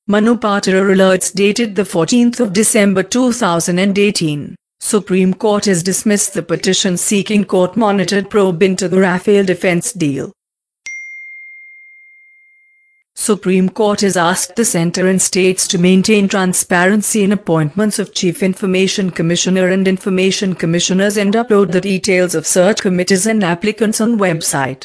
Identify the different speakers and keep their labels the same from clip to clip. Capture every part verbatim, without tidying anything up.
Speaker 1: Manu Patora alerts dated the fourteenth of December two thousand eighteen. Supreme Court has dismissed the petition seeking court-monitored probe into the Rafale defense deal. Supreme Court has asked the centre and states to maintain transparency in appointments of Chief Information Commissioner and Information Commissioners and upload the details of search committees and applicants on website.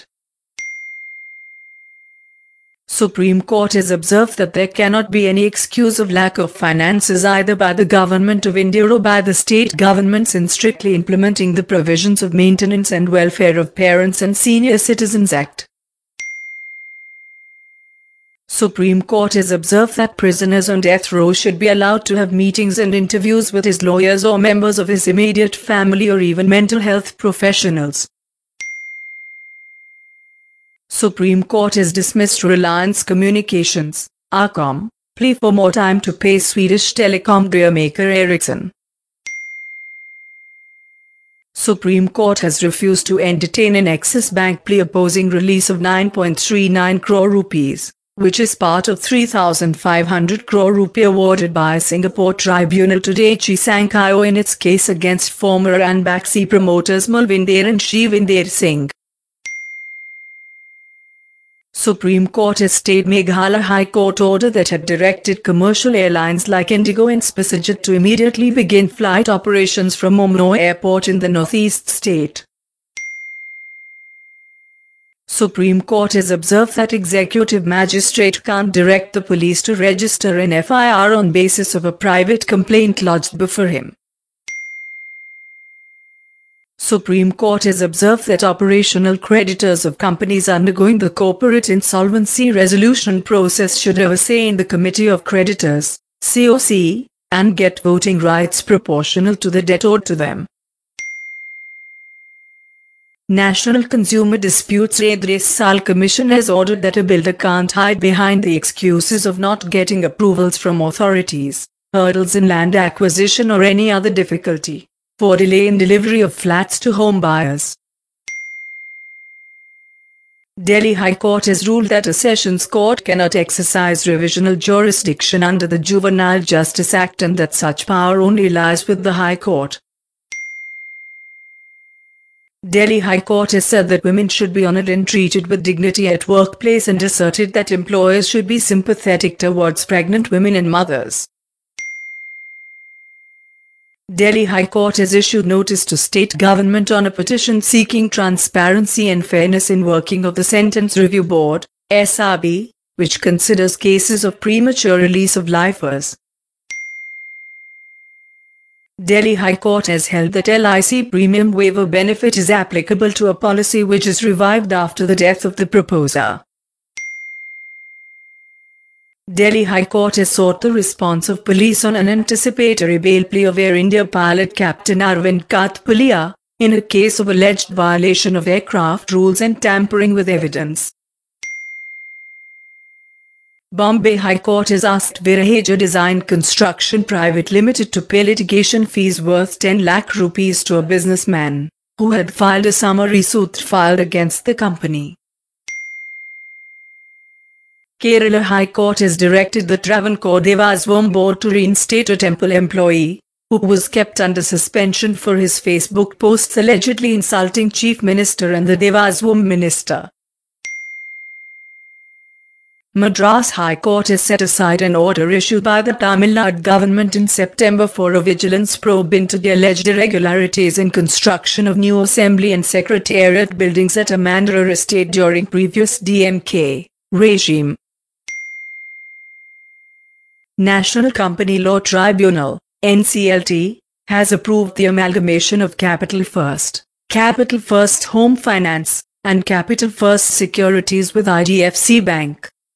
Speaker 1: Supreme Court has observed that there cannot be any excuse of lack of finances either by the Government of India or by the state governments in strictly implementing the provisions of Maintenance and Welfare of Parents and Senior Citizens Act. Supreme Court has observed that prisoners on death row should be allowed to have meetings and interviews with his lawyers or members of his immediate family or even mental health professionals. Supreme Court has dismissed Reliance Communications, Arcom, plea for more time to pay Swedish telecom gear maker Ericsson. Supreme Court has refused to entertain an Axis Bank plea opposing release of nine point three nine crore rupees, which is part of three thousand five hundred crore rupee awarded by a Singapore tribunal to Daiichi Sankyo in its case against former Ranbaxy promoters Malvinder and Shivinder Singh. Supreme Court has stayed Meghalaya High Court order that had directed commercial airlines like Indigo and SpiceJet to immediately begin flight operations from Umno Airport in the northeast state. Supreme Court has observed that executive magistrate can't direct the police to register an F I R on basis of a private complaint lodged before him. Supreme Court has observed that operational creditors of companies undergoing the corporate insolvency resolution process should have a say in the Committee of Creditors, C O C, and get voting rights proportional to the debt owed to them. National Consumer Disputes Redressal Commission has ordered that a builder can't hide behind the excuses of not getting approvals from authorities, hurdles in land acquisition or any other difficulty for delay in delivery of flats to home buyers. Delhi High Court has ruled that a Sessions Court cannot exercise revisional jurisdiction under the Juvenile Justice Act and that such power only lies with the High Court. Delhi High Court has said that women should be honoured and treated with dignity at workplace and asserted that employers should be sympathetic towards pregnant women and mothers. Delhi High Court has issued notice to state government on a petition seeking transparency and fairness in working of the Sentence Review Board, S R B, which considers cases of premature release of lifers. Delhi High Court has held that L I C premium waiver benefit is applicable to a policy which is revived after the death of the proposer. Delhi High Court has sought the response of police on an anticipatory bail plea of Air India pilot Captain Arvind Katpalia, in a case of alleged violation of aircraft rules and tampering with evidence. Bombay High Court has asked Viraja Design Construction Private Limited to pay litigation fees worth ten lakh rupees to a businessman, who had filed a summary suit filed against the company. Kerala High Court has directed the Travancore Devaswam Board to reinstate a temple employee, who was kept under suspension for his Facebook posts allegedly insulting Chief Minister and the Devaswam Minister. Madras High Court has set aside an order issued by the Tamil Nadu government in September for a vigilance probe into the alleged irregularities in construction of new assembly and secretariat buildings at a Mandara estate during previous D M K regime. National Company Law Tribunal, N C L T, has approved the amalgamation of Capital First, Capital First Home Finance, and Capital First Securities with I D F C Bank.